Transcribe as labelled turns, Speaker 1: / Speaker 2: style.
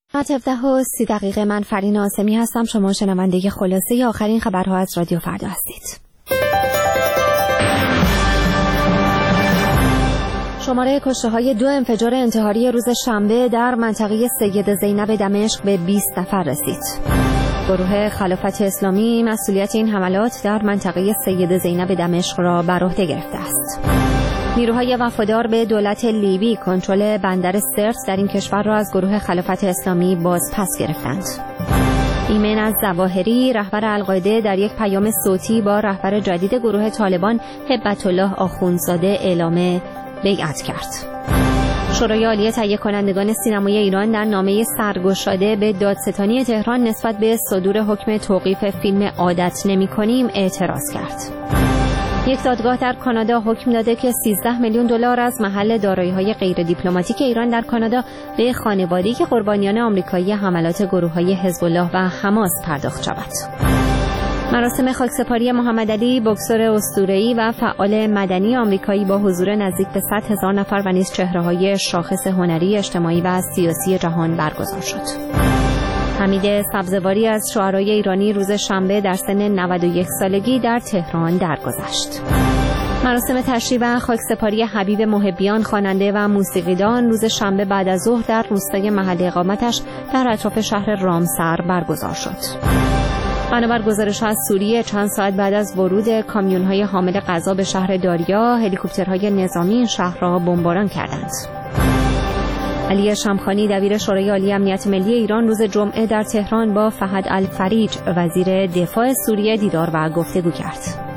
Speaker 1: 17:30 من فرین آسمی هستم. شما شنونده خلاصه آخرین خبرها از رادیو فردا هستید. شماره کشته‌های 2 انفجار انتحاری روز شنبه در منطقه سید زینب دمشق به 20 نفر رسید. گروه خلافت اسلامی مسئولیت این حملات در منطقه سید زینب دمشق را بر عهده گرفته است. نیروهای وفادار به دولت لیبی کنترل بندر سرت در این کشور را از گروه خلافت اسلامی باز پس گرفتند. ایمن از ظواهری رهبر القاعده در یک پیام صوتی با رهبر جدید گروه طالبان هبت الله آخوندزاده اعلام بیعت کرد. شورای عالی تهیه کنندگان سینمای ایران در نامه سرگشاده به دادستانی تهران نسبت به صدور حکم توقیف فیلم عادت نمی‌کنیم اعتراض کرد. یک دادگاه در کانادا حکم داده که 13 میلیون دلار از محل دارایی‌های غیر دیپلماتیک ایران در کانادا به خانواده‌ای که قربانیان آمریکایی حملات گروه‌های حزب الله و حماس پرداخت شود. مراسم خاکسپاری محمدعلی بوکسور اسطوره‌ای و فعال مدنی آمریکایی با حضور نزدیک به 100,000 نفر و نیز چهره‌های شاخص هنری، اجتماعی و سیاسی جهان برگزار شد. حمید سبزواری از شعرای ایرانی روز شنبه در سن 91 سالگی در تهران درگذشت. مراسم تشییع و خاکسپاری حبیب محبیان خواننده و موسیقیدان روز شنبه بعد از ظهر در روستای محل اقامتش در اطراف شهر رامسر برگزار شد. بنابر گزارش از سوریه چند ساعت بعد از ورود کامیون‌های حامل غذا به شهر داریا، هلیکوپترهای نظامی این شهر را بمباران کردند. علی شمخانی دبیر شورای عالی امنیت ملی ایران روز جمعه در تهران با فهد الفریج وزیر دفاع سوریه دیدار و گفتگو کرد.